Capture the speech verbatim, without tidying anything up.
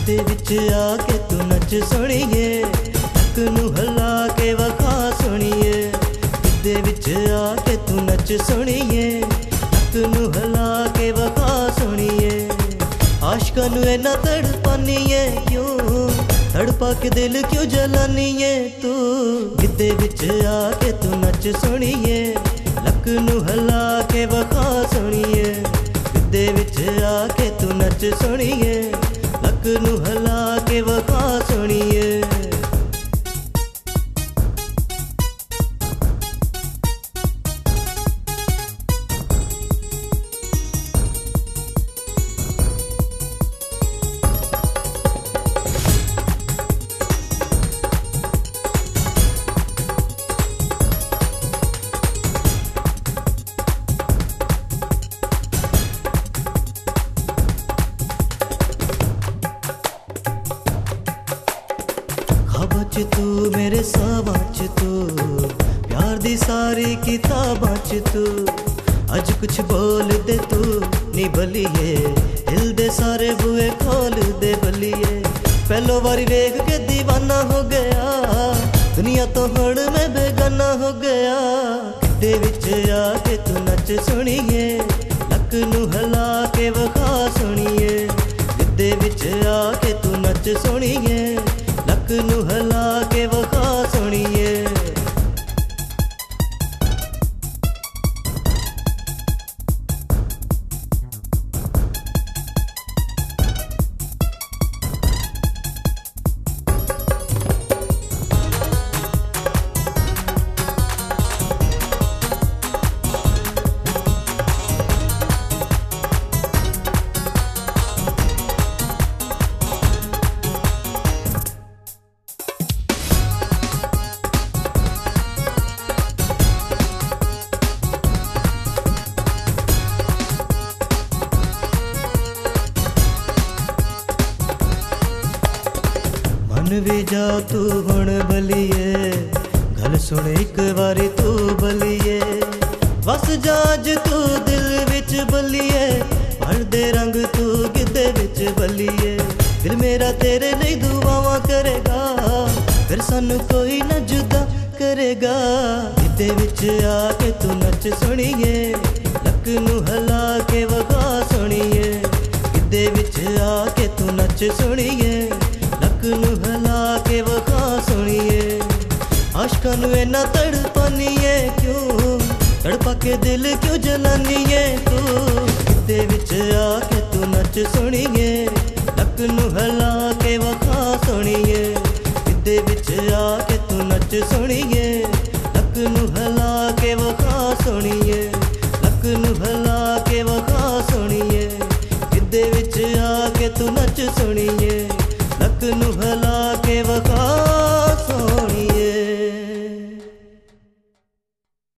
गिद्धे विच आके तू नच सोणीए, नक नू हला के वखा सोणीए। गिद्धे विच आके तू नच सोणीए, नक नू हला के वखा सोणीए। आशिकां नू इन्ना तड़पानीए क्यों, तड़पा के दिल क्यों जलानीए तू। गिद्धे विच आके तू नच सोणीए, नक नू हला के वखा सोणीए। गिद्धे विच आके तू नच सोणीए, नक नू हला के वखा सोणीए। ख्वाबां च तू मेरे सावां च तू, प्यार दी सारी किताबां च तू। अज कुछ बोल दे तू नी बलिए, दिल दे सारे बुए खोल दे बलिए। पहलो बारी वेख के दीवाना हो गया, दुनिया तो हुण मैं बेगाना हो गया। गिद्धे विच आके तू नच सोणीए, नक नू हला के वखा सोणीए। गिद्धे विच आके तू नच सोणीए, नक नू हला के वखा सोणीए। मन भी जा तू हुण बलिए, गल सुन एक बारी तू बलिए। वस जाज तू दिल विच बलिए, भर दे रंग तू गिद्धे विच बलिए। दिल मेरा तेरे लिए दुआवां करेगा, फिर सानू कोई न जुदा करेगा। गिद्धे विच आके तू नच सोणीए, नक नू हला के वखा सोणीए। गिद्धे विच आके तू नच सोणीए, नक नू हला के वखा सोणीए। आशिकां नू इन्ना तड़पानीए क्यों, तड़पा के दिल क्यों जलानीए तू। गिद्धे विच आके तू नच सोणीए, नक नू हला के वखा सोणीए। गिद्धे विच आके तू नच सोणीए, नक नू हला के वखा सोणीए। नक नू हला के वखा सोणीए। गिद्धे विच आके तू नच सोणीए, नक नू हला के वखा